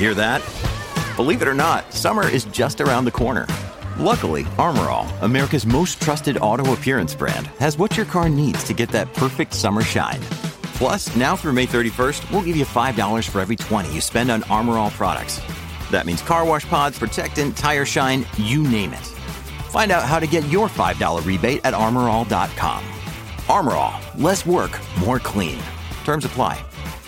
Hear that? Believe it or not, summer is just around the corner. Luckily, Armor All, America's most trusted auto appearance brand, has what your car needs to get that perfect summer shine. Plus, now through May 31st, we'll give you $5 for every $20 you spend on Armor All products. That means car wash pods, protectant, tire shine, you name it. Find out how to get your $5 rebate at armorall.com. Armor All, less work, more clean. Terms apply.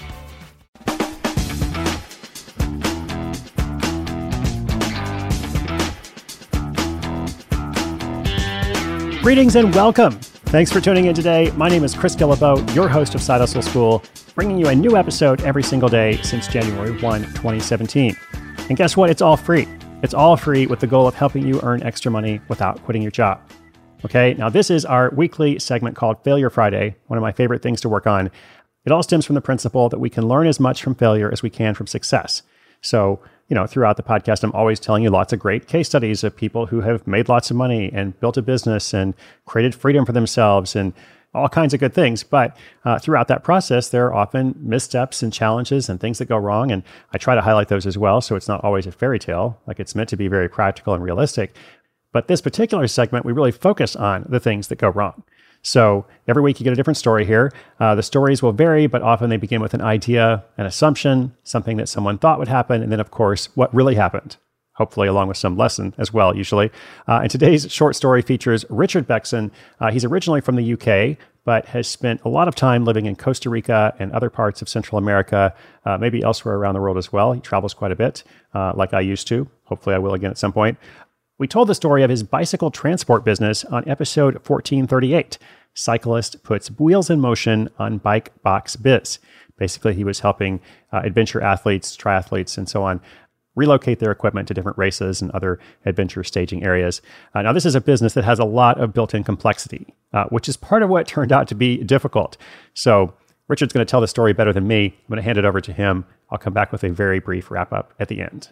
Greetings and welcome. Thanks for tuning in today. My name is Chris Guillebeau, your host of Side Hustle School, bringing you a new episode every single day since January 1, 2017. And guess what? It's all free. It's all free with the goal of helping you earn extra money without quitting your job. Okay, now this is our weekly segment called Failure Friday, one of my favorite things to work on. It all stems from the principle that we can learn as much from failure as we can from success. So, throughout the podcast, I'm always telling you lots of great case studies of people who have made lots of money and built a business and created freedom for themselves and all kinds of good things. But throughout that process, there are often missteps and challenges and things that go wrong. And I try to highlight those as well. So it's not always a fairy tale, like it's meant to be very practical and realistic. But this particular segment, we really focus on the things that go wrong. So every week you get a different story here. The stories will vary, but often they begin with an idea, an assumption, something that someone thought would happen, and then, of course, what really happened, hopefully along with some lesson as well, usually. And today's short story features Richard Beckson. He's originally from the UK, but has spent a lot of time living in Costa Rica and other parts of Central America, maybe elsewhere around the world as well. He travels quite a bit, like I used to. Hopefully I will again at some point. We told the story of his bicycle transport business on episode 1438. Cyclist puts wheels in motion on bike box biz. Basically, he was helping adventure athletes, triathletes, and so on relocate their equipment to different races and other adventure staging areas. Now, this is a business that has a lot of built-in complexity, which is part of what turned out to be difficult. So Richard's going to tell the story better than me. I'm going to hand it over to him. I'll come back with a very brief wrap-up at the end.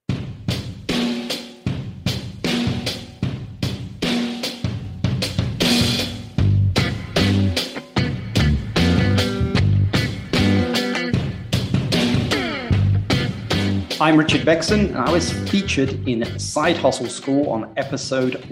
I'm Richard Beckson, and I was featured in Side Hustle School on episode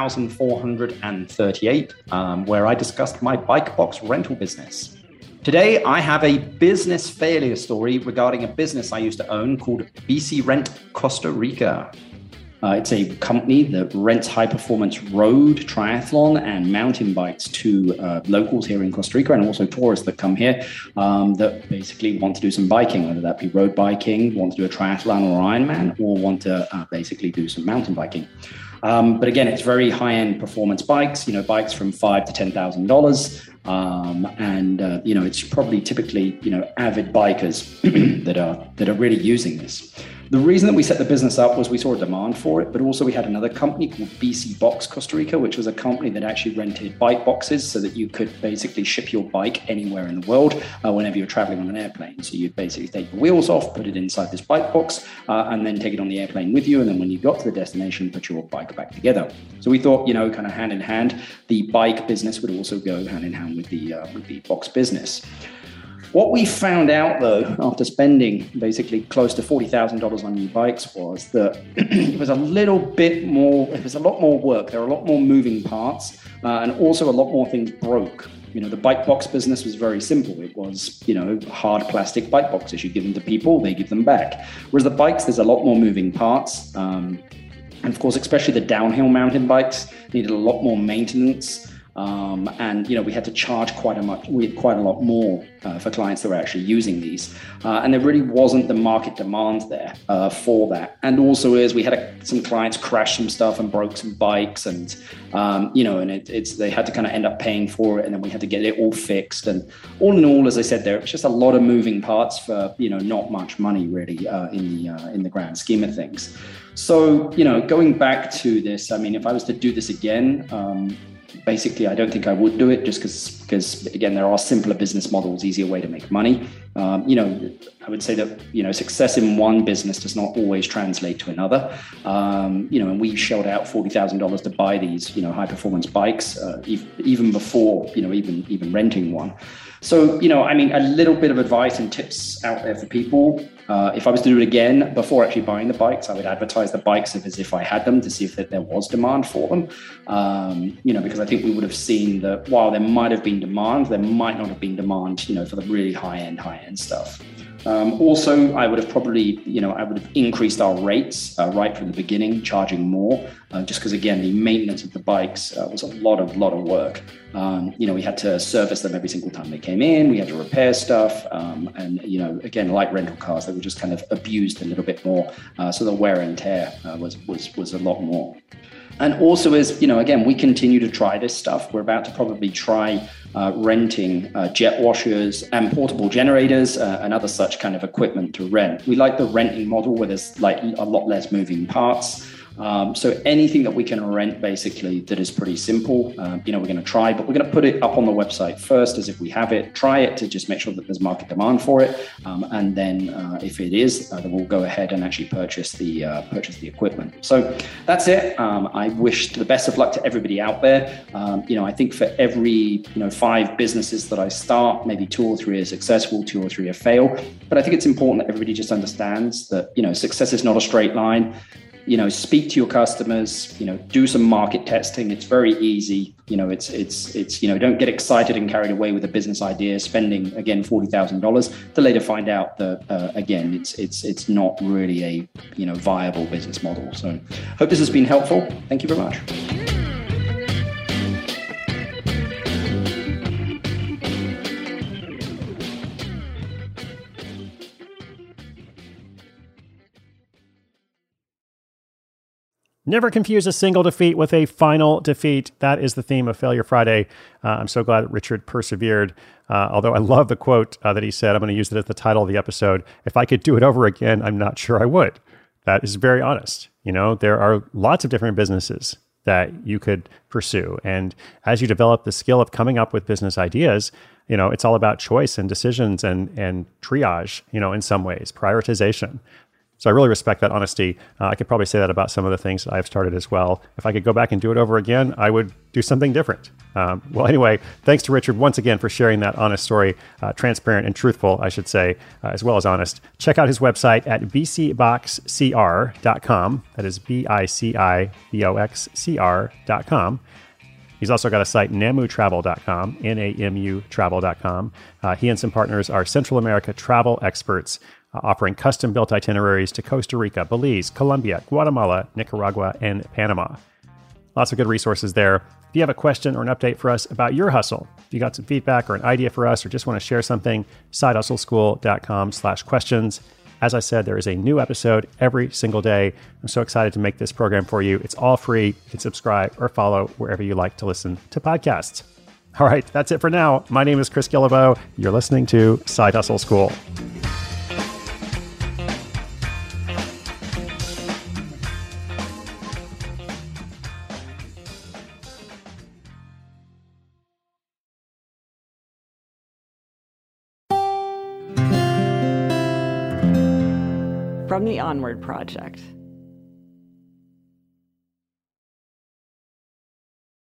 1438, where I discussed my bike box rental business. Today, I have a business failure story regarding a business I used to own called BC Rent Costa Rica. It's a company that rents high-performance road, triathlon, and mountain bikes to locals here in Costa Rica and also tourists that come here that basically want to do some biking, whether that be road biking, want to do a triathlon or Ironman, or want to basically do some mountain biking. But again, it's very high-end performance bikes, bikes from $5,000 to $10,000. And it's probably typically, avid bikers that are really using this. The reason that we set the business up was we saw a demand for it, but also we had another company called BC Box Costa Rica, which was a company that actually rented bike boxes so that you could basically ship your bike anywhere in the world whenever you're traveling on an airplane. So you'd basically take the wheels off, put it inside this bike box, and then take it on the airplane with you. And then when you got to the destination, put your bike back together. So we thought, kind of hand in hand, the bike business would also go hand in hand with the box business. What we found out, though, after spending basically close to $40,000 on new bikes was that it was a lot more work. There were a lot more moving parts and also a lot more things broke. The bike box business was very simple. It was, hard plastic bike boxes. You give them to people, they give them back. Whereas the bikes, there's a lot more moving parts. And of course, especially the downhill mountain bikes needed a lot more maintenance. We had to charge quite a lot more for clients that were actually using these. And there really wasn't the market demand there for that. And also we had some clients crash some stuff and broke some bikes and they had to kind of end up paying for it. And then we had to get it all fixed. And all in all, as I said, there was just a lot of moving parts for, not much money really in the grand scheme of things. So, going back to this, if I was to do this again, basically, I don't think I would do it just because again, there are simpler business models, easier way to make money. I would say that, success in one business does not always translate to another. And we shelled out $40,000 to buy these, high performance bikes, even before, even renting one. So, a little bit of advice and tips out there for people. If I was to do it again, before actually buying the bikes, I would advertise the bikes as if I had them to see if there was demand for them. Because I think we would have seen that while there might have been demand, there might not have been demand, for the really high-end stuff. Also, I would have probably, increased our rates right from the beginning, charging more, just because, again, the maintenance of the bikes was a lot of work. We had to service them every single time they came in. We had to repair stuff. And, again, like rental cars, they were just kind of abused a little bit more. So the wear and tear was a lot more. And also again, we continue to try this stuff. We're about to probably try renting jet washers and portable generators and other such kind of equipment to rent. We like the renting model where there's like a lot less moving parts. So anything that we can rent, basically, that is pretty simple, we're going to try, but we're going to put it up on the website first as if we have it, try it to just make sure that there's market demand for it. And then if it is, then we'll go ahead and actually purchase the equipment. So that's it. I wish the best of luck to everybody out there. I think for every, 5 businesses that I start, maybe 2 or 3 are successful, 2 or 3 are fail. But I think it's important that everybody just understands that, success is not a straight line. Speak to your customers, do some market testing. It's very easy. It's don't get excited and carried away with a business idea, spending, again, $40,000 to later find out that, again, it's not really a, viable business model. So hope this has been helpful. Thank you very much. Never confuse a single defeat with a final defeat. That is the theme of Failure Friday. I'm so glad that Richard persevered. Although I love the quote that he said. I'm going to use it as the title of the episode. If I could do it over again, I'm not sure I would. That is very honest. There are lots of different businesses that you could pursue. And as you develop the skill of coming up with business ideas, it's all about choice and decisions and triage, in some ways, prioritization. So I really respect that honesty. I could probably say that about some of the things that I've started as well. If I could go back and do it over again, I would do something different. Well, anyway, thanks to Richard once again for sharing that honest story, transparent and truthful, I should say, as well as honest. Check out his website at biciboxcr.com. That is BICIBOXCR.com. He's also got a site, namutravel.com, NAMU travel.com. He and some partners are Central America travel experts, offering custom-built itineraries to Costa Rica, Belize, Colombia, Guatemala, Nicaragua, and Panama. Lots of good resources there. If you have a question or an update for us about your hustle, if you got some feedback or an idea for us or just want to share something, sidehustleschool.com/questions. As I said, there is a new episode every single day. I'm so excited to make this program for you. It's all free. You can subscribe or follow wherever you like to listen to podcasts. All right, that's it for now. My name is Chris Guillebeau. You're listening to Side Hustle School. From the Onward Project.